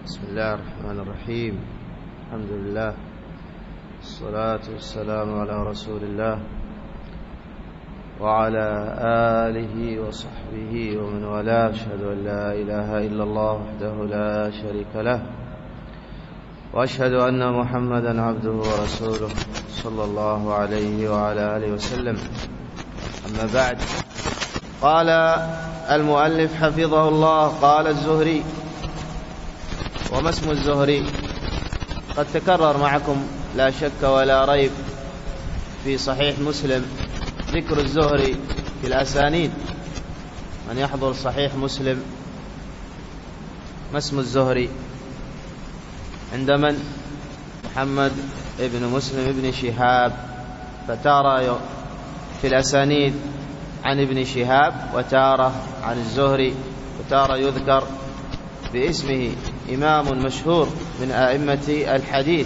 بسم الله الرحمن الرحيم. الحمد لله والصلاة والسلام على رسول الله وعلى آله وصحبه ومن والاه. أشهد أن لا إله إلا الله وحده لا شريك له، وأشهد أن محمدا عبده ورسوله صلى الله عليه وعلى آله وسلم. أما بعد، قال المؤلف حفظه الله: قال الزهري. وما اسم الزهري؟ قد تكرر معكم لا شك ولا ريب في صحيح مسلم ذكر الزهري في الأسانيد. من يحضر صحيح مسلم، ما اسم الزهري؟ عند من؟ محمد ابن مسلم ابن شهاب. فتارة في الأسانيد عن ابن شهاب، وتارة عن الزهري، وتارة يذكر باسمه. إمام مشهور من أئمة الحديث.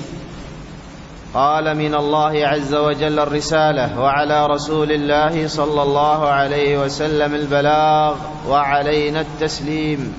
قال: من الله عز وجل الرسالة، وعلى رسول الله صلى الله عليه وسلم البلاغ، وعلينا التسليم.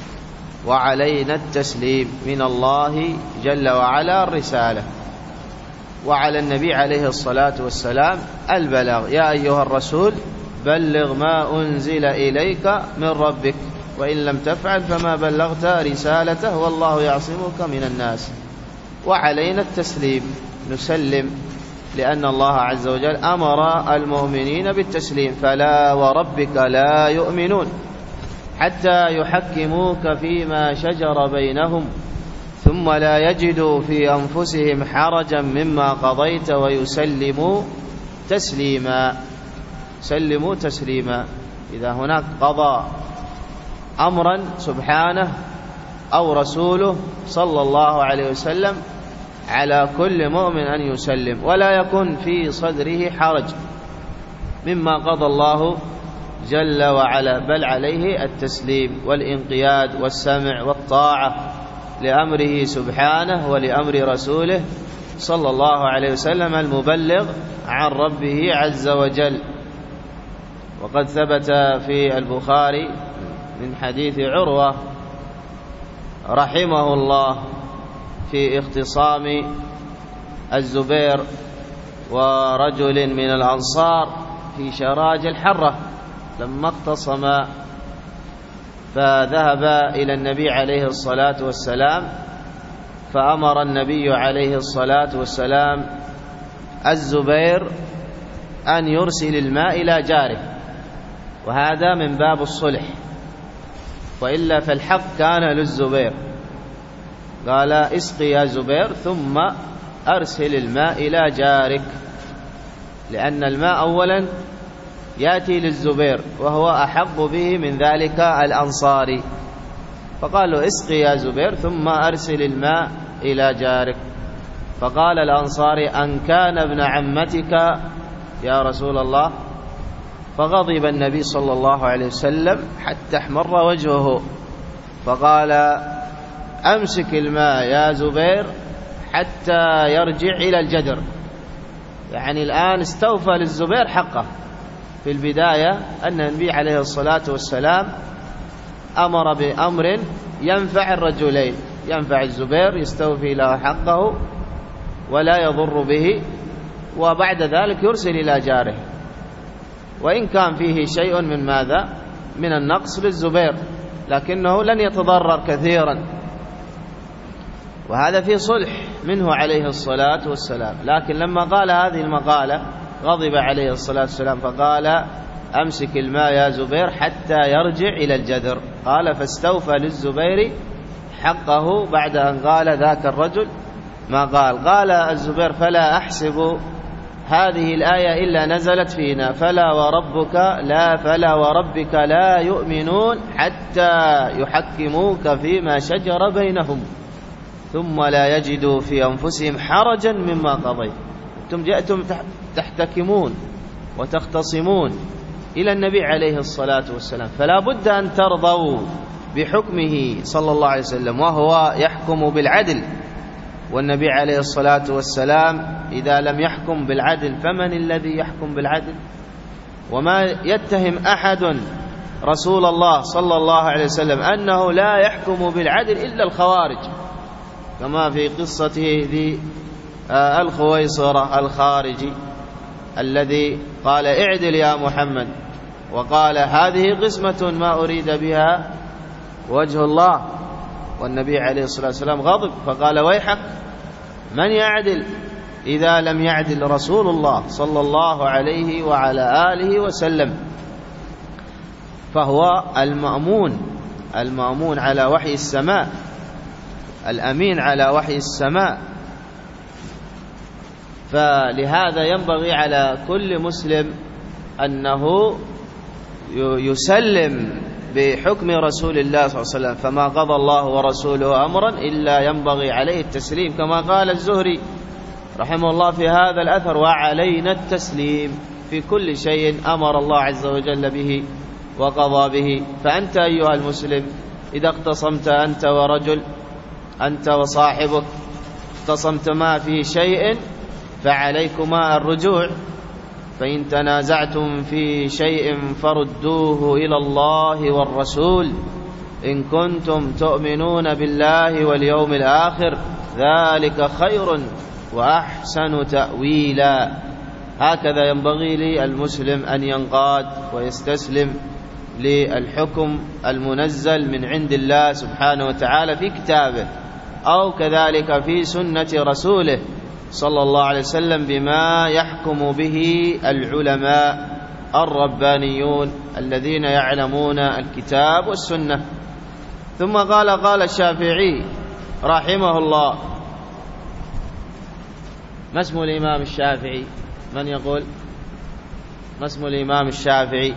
وعلينا التسليم. من الله جل وعلا الرسالة، وعلى النبي عليه الصلاة والسلام البلاغ. يا أيها الرسول بلغ ما أنزل إليك من ربك، وإن لم تفعل فما بلغت رسالته، والله يعصمك من الناس. وعلينا التسليم، نسلم، لأن الله عز وجل أمر المؤمنين بالتسليم: فلا وربك لا يؤمنون حتى يحكموك فيما شجر بينهم ثم لا يجدوا في أنفسهم حرجا مما قضيت ويسلموا تسليما. سلموا تسليما. إذا هناك قضى أمرا سبحانه أو رسوله صلى الله عليه وسلم، على كل مؤمن أن يسلم، ولا يكون في صدره حرج مما قضى الله جل وعلا، بل عليه التسليم والانقياد والسمع والطاعة لأمره سبحانه ولأمر رسوله صلى الله عليه وسلم المبلغ عن ربه عز وجل. وقد ثبت في البخاري من حديث عروة رحمه الله في اختصام الزبير ورجل من الأنصار في شراج الحرة، لما اختصما فذهب إلى النبي عليه الصلاة والسلام، فأمر النبي عليه الصلاة والسلام الزبير أن يرسل الماء إلى جاره، وهذا من باب الصلح، وإلا فالحق كان للزبير. قال: اسقي يا زبير ثم أرسل الماء إلى جارك، لأن الماء أولا يأتي للزبير وهو أحق به من ذلك الأنصاري. فقال له: اسقي يا زبير ثم أرسل الماء إلى جارك. فقال الأنصاري: أن كان ابن عمتك يا رسول الله. فغضب النبي صلى الله عليه وسلم حتى احمر وجهه، فقال: أمسك الماء يا زبير حتى يرجع إلى الجدر. يعني الآن استوفى للزبير حقه. في البداية أن النبي عليه الصلاة والسلام أمر بأمر ينفع الرجلين، ينفع الزبير، يستوفي له حقه ولا يضر به، وبعد ذلك يرسل إلى جاره، وإن كان فيه شيء من ماذا؟ من النقص للزبير، لكنه لن يتضرر كثيرا. وهذا في صلح منه عليه الصلاة والسلام. لكن لما قال هذه المقالة غضب عليه الصلاة والسلام، فقال: أمسك الماء يا زبير حتى يرجع إلى الجدر. قال: فاستوفى للزبير حقه بعد أن قال ذاك الرجل ما قال. قال الزبير: فلا أحسب هذه الآية إلا نزلت فينا: فلا وربك لا يؤمنون حتى يحكموك فيما شجر بينهم ثم لا يجدوا في أنفسهم حرجا مما قضيت. أنتم جئتم تحتكمون وتختصمون إلى النبي عليه الصلاة والسلام، فلا بد أن ترضوا بحكمه صلى الله عليه وسلم، وهو يحكم بالعدل. والنبي عليه الصلاة والسلام إذا لم يحكم بالعدل فمن الذي يحكم بالعدل؟ وما يتهم أحد رسول الله صلى الله عليه وسلم أنه لا يحكم بالعدل إلا الخوارج، كما في قصته ذي الخويصرة الخارجي الذي قال اعدل يا محمد، وقال هذه قسمة ما أريد بها وجه الله، والنبي عليه الصلاة والسلام غضب فقال ويحك من يعدل إذا لم يعدل رسول الله صلى الله عليه وعلى آله وسلم. فهو المأمون على وحي السماء، الأمين على وحي السماء. فلهذا ينبغي على كل مسلم أنه يسلم بحكم رسول الله صلى الله عليه وسلم، فما قضى الله ورسوله أمرا إلا ينبغي عليه التسليم، كما قال الزهري رحمه الله في هذا الأثر وعلينا التسليم في كل شيء أمر الله عز وجل به وقضى به. فأنت أيها المسلم إذا اقتصمت أنت ورجل، أنت وصاحبك اقتصمت ما في شيء فعليكما الرجوع، فإن تنازعتم في شيء فردوه إلى الله والرسول إن كنتم تؤمنون بالله واليوم الآخر ذلك خير وأحسن تأويلا. هكذا ينبغي للمسلم أن ينقاد ويستسلم للحكم المنزل من عند الله سبحانه وتعالى في كتابه أو كذلك في سنة رسوله صلى الله عليه وسلم بما يحكم به العلماء الربانيون الذين يعلمون الكتاب والسنة. ثم قال الشافعي رحمه الله. ما اسم الإمام الشافعي؟ من يقول ما اسم الإمام الشافعي؟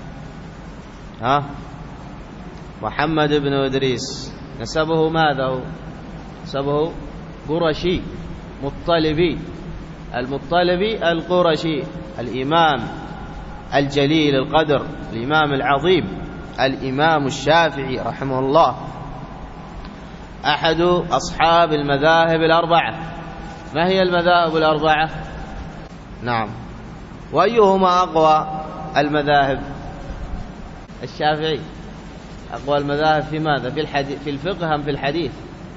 محمد بن إدريس. نسبه ماذا هو؟ نسبه قرشي مطلبي، المطلبي القرشي، الإمام الجليل القدر، الإمام العظيم، الإمام الشافعي رحمه الله، أحد أصحاب المذاهب الأربعة. ما هي المذاهب الأربعة؟ نعم. وأيهما أقوى المذاهب؟ الشافعي. أقوى المذاهب في ماذا؟ في الفقه أم في الحديث؟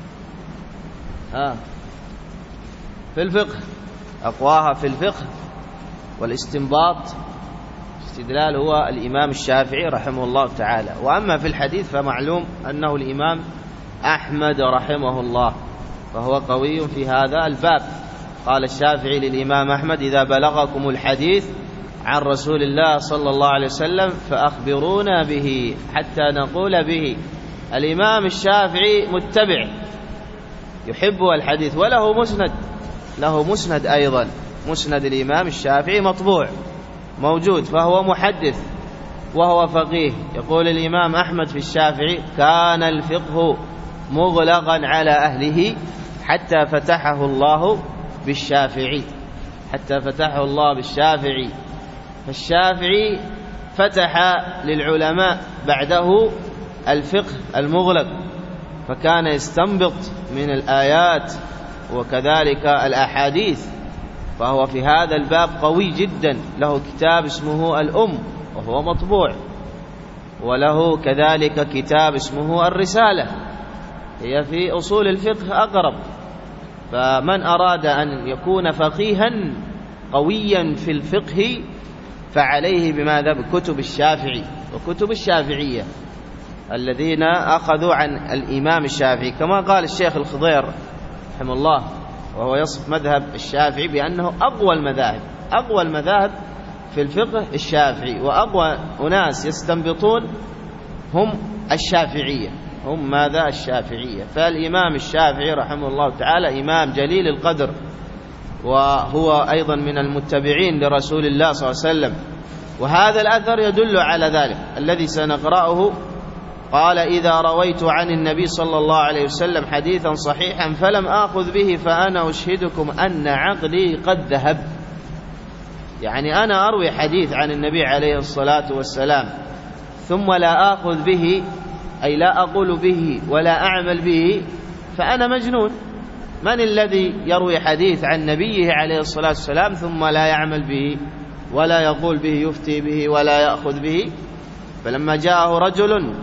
في الفقه، أقواها في الفقه والاستنباط استدلال هو الإمام الشافعي رحمه الله تعالى. وأما في الحديث فمعلوم أنه الإمام أحمد رحمه الله، فهو قوي في هذا الباب. قال الشافعي للإمام أحمد إذا بلغكم الحديث عن رسول الله صلى الله عليه وسلم فأخبرونا به حتى نقول به. الإمام الشافعي متبع يحب الحديث وله مسند، له مسند أيضا، مسند الإمام الشافعي مطبوع موجود، فهو محدث وهو فقيه. يقول الإمام أحمد في الشافعي كان الفقه مغلقا على أهله حتى فتحه الله بالشافعي، حتى فتحه الله بالشافعي. فالشافعي فتح للعلماء بعده الفقه المغلق، فكان يستنبط من الآيات وكذلك الأحاديث، فهو في هذا الباب قوي جدا. له كتاب اسمه الأم وهو مطبوع، وله كذلك كتاب اسمه الرسالة، هي في أصول الفقه أقرب. فمن أراد أن يكون فقيها قويا في الفقه فعليه بماذا؟ بكتب الشافعي وكتب الشافعية الذين أخذوا عن الإمام الشافعي، كما قال الشيخ الخضير رحمه الله وهو يصف مذهب الشافعي بأنه أقوى المذاهب، أقوى المذاهب في الفقه الشافعي، وأقوى أناس يستنبطون هم الشافعية، هم ماذا؟ الشافعية. فالإمام الشافعي رحمه الله تعالى إمام جليل القدر، وهو أيضا من المتبعين لرسول الله صلى الله عليه وسلم. وهذا الأثر يدل على ذلك الذي سنقرأه. قال إذا رويت عن النبي صلى الله عليه وسلم حديثا صحيحا فلم آخذ به فأنا أشهدكم أن عقلي قد ذهب. يعني أنا أروي حديث عن النبي عليه الصلاة والسلام ثم لا آخذ به، أي لا أقول به ولا أعمل به، فأنا مجنون. من الذي يروي حديث عن نبيه عليه الصلاة والسلام ثم لا يعمل به ولا يقول به، يفتي به ولا يأخذ به؟ فلما جاءه رجل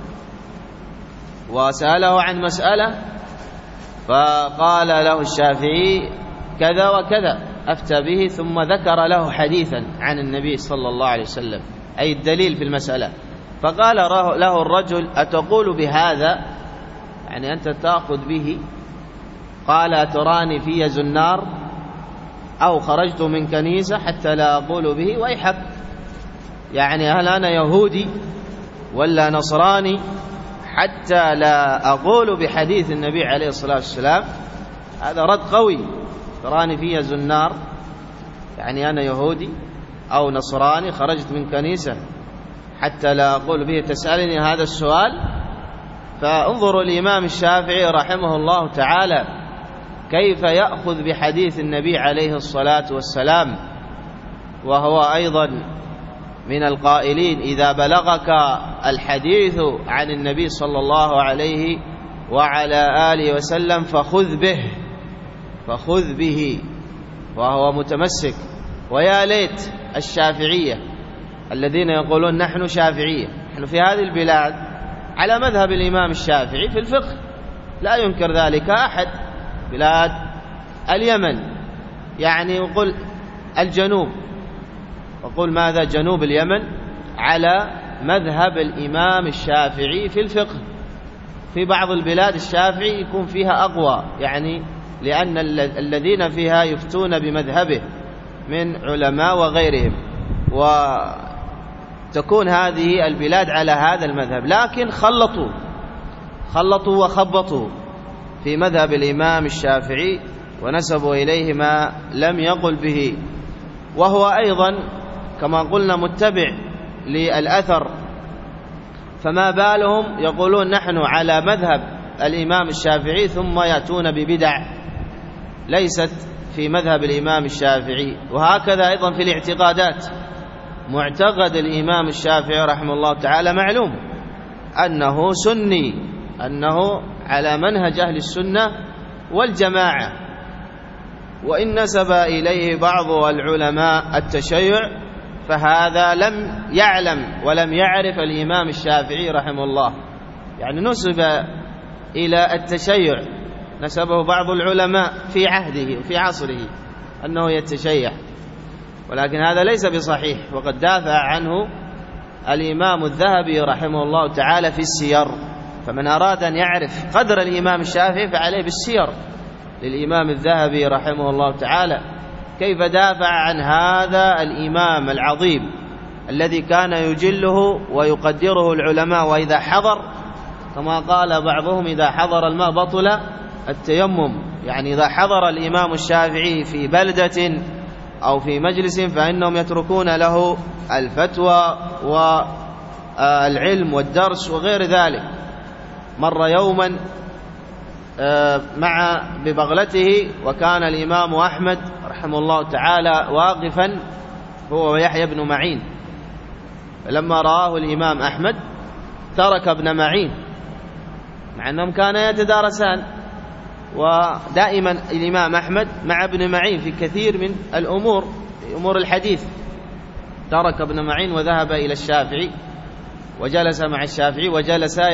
وسأله عن مسألة فقال له الشافعي كذا وكذا أفتى به، ثم ذكر له حديثا عن النبي صلى الله عليه وسلم أي الدليل في المسألة. فقال له الرجل أتقول بهذا؟ يعني أنت تأخذ به؟ قال أتراني في زنار أو خرجت من كنيسة حتى لا أقول به؟ ويحك، يعني هل أنا يهودي ولا نصراني حتى لا أقول بحديث النبي عليه الصلاة والسلام؟ هذا رد قوي. تراني في زنار يعني أنا يهودي أو نصراني خرجت من كنيسة حتى لا أقول به، تسألني هذا السؤال؟ فانظروا الإمام الشافعي رحمه الله تعالى كيف يأخذ بحديث النبي عليه الصلاة والسلام، وهو أيضا من القائلين إذا بلغك الحديث عن النبي صلى الله عليه وعلى آله وسلم فخذ به، وهو متمسك. ويا ليت الشافعية الذين يقولون نحن شافعية، نحن في هذه البلاد على مذهب الإمام الشافعي في الفقه، لا ينكر ذلك أحد. بلاد اليمن يعني يقول الجنوب، وقل ماذا جنوب اليمن على مذهب الإمام الشافعي في الفقه. في بعض البلاد الشافعي يكون فيها أقوى، يعني لأن الذين فيها يفتون بمذهبه من علماء وغيرهم، وتكون هذه البلاد على هذا المذهب. لكن خلطوا وخبطوا في مذهب الإمام الشافعي ونسبوا إليه ما لم يقل به، وهو أيضا كما قلنا متبع للأثر. فما بالهم يقولون نحن على مذهب الإمام الشافعي ثم يأتون ببدع ليست في مذهب الإمام الشافعي. وهكذا أيضا في الاعتقادات، معتقد الإمام الشافعي رحمه الله تعالى معلوم أنه سني، أنه على منهج أهل السنة والجماعة. وإن نسب إليه بعض العلماء التشيع فهذا لم يعلم ولم يعرف الإمام الشافعي رحمه الله، يعني نسب إلى التشيع، نسبه بعض العلماء في عهده وفي عصره أنه يتشيع، ولكن هذا ليس بصحيح، وقد دافع عنه الإمام الذهبي رحمه الله تعالى في السير. فمن أراد أن يعرف قدر الإمام الشافعي فعليه بالسير للإمام الذهبي رحمه الله تعالى، كيف دافع عن هذا الإمام العظيم الذي كان يجله ويقدره العلماء، وإذا حضر كما قال بعضهم إذا حضر الماء بطل التيمم، يعني إذا حضر الإمام الشافعي في بلدة أو في مجلس فإنهم يتركون له الفتوى والعلم والدرس وغير ذلك. مر يوما ببغلته وكان الإمام أحمد رحمه الله تعالى واقفا هو ويحيى بن معين، فلما رآه الإمام أحمد ترك ابن معين مع أنهم كانا يتدارسان، ودائما الإمام أحمد مع ابن معين في كثير من الأمور، في أمور الحديث. ترك ابن معين وذهب إلى الشافعي وجلس مع الشافعي وجلسا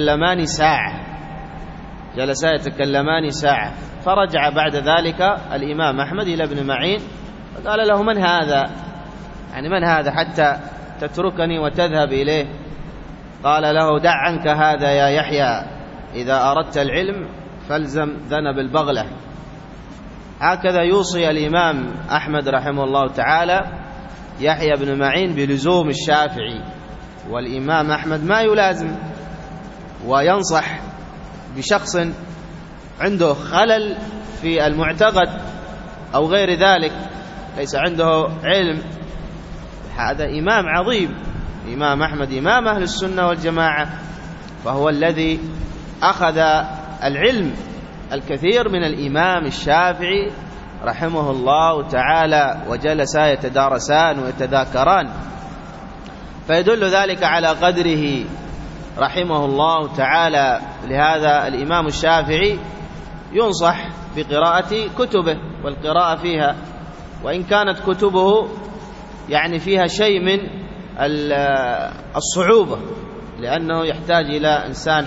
يتكلمان ساعة، فرجع بعد ذلك الإمام أحمد إلى ابن معين فقال له من هذا؟ يعني من هذا حتى تتركني وتذهب إليه؟ قال له دع عنك هذا يا يحيى، إذا أردت العلم فالزم ذنب البغلة. هكذا يوصي الإمام أحمد رحمه الله تعالى يحيى بن معين بلزوم الشافعي، والإمام أحمد ما يلازم وينصح بشخص عنده خلل في المعتقد أو غير ذلك، ليس عنده علم. هذا إمام عظيم، الإمام أحمد إمام أهل السنة والجماعة، فهو الذي أخذ العلم الكثير من الإمام الشافعي رحمه الله تعالى، وجلسا يتدارسان ويتذاكران، فيدل ذلك على قدره رحمه الله تعالى. لهذا الإمام الشافعي ينصح بقراءة كتبه والقراءة فيها، وإن كانت كتبه يعني فيها شيء من الصعوبة، لأنه يحتاج إلى إنسان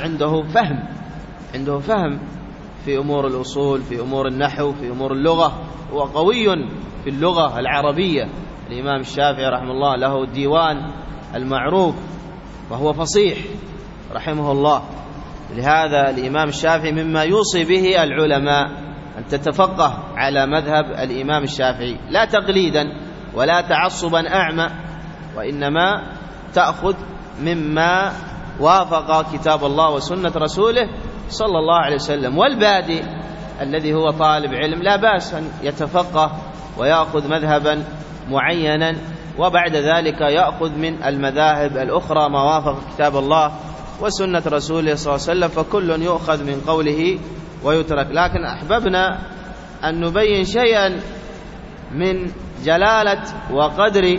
عنده فهم في أمور الأصول، في أمور النحو، في أمور اللغة. هو قوي في اللغة العربية. الإمام الشافعي رحمه الله له ديوان المعروف، وهو فصيح رحمه الله. لهذا الإمام الشافعي مما يوصي به العلماء أن تتفقه على مذهب الإمام الشافعي، لا تقليدا ولا تعصبا أعمى، وإنما تأخذ مما وافق كتاب الله وسنة رسوله صلى الله عليه وسلم. والبادئ الذي هو طالب علم لا بأس أن يتفقه ويأخذ مذهبا معينا، وبعد ذلك يأخذ من المذاهب الأخرى ما وافق كتاب الله وسنة رسوله صلى الله عليه وسلم، فكل يؤخذ من قوله ويترك. لكن أحببنا أن نبين شيئا من جلالة وقدر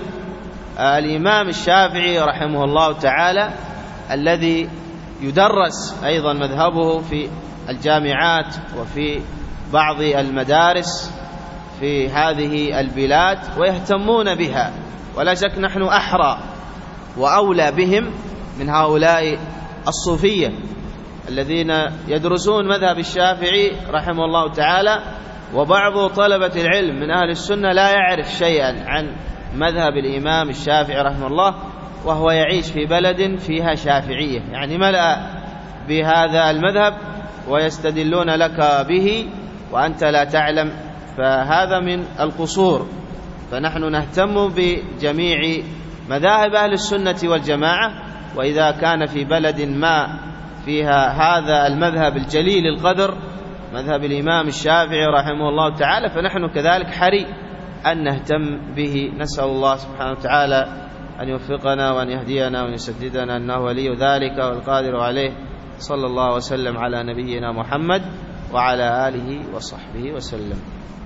الإمام الشافعي رحمه الله تعالى، الذي يدرس أيضا مذهبه في الجامعات وفي بعض المدارس في هذه البلاد ويهتمون بها، ولا شك نحن أحرى وأولى بهم من هؤلاء الصوفية الذين يدرسون مذهب الشافعي رحمه الله تعالى. وبعض طلبة العلم من أهل السنة لا يعرف شيئا عن مذهب الإمام الشافعي رحمه الله، وهو يعيش في بلد فيها شافعية، يعني ملأ بهذا المذهب ويستدلون لك به وأنت لا تعلم، فهذا من القصور. فنحن نهتم بجميع مذاهب أهل السنة والجماعة، وإذا كان في بلد ما فيها هذا المذهب الجليل القدر مذهب الإمام الشافعي رحمه الله تعالى، فنحن كذلك حري أن نهتم به. نسأل الله سبحانه وتعالى أن يوفقنا وأن يهدينا وأن يسددنا، أنه ولي ذلك والقادر عليه. صلى الله وسلم على نبينا محمد وعلى آله وصحبه وسلم.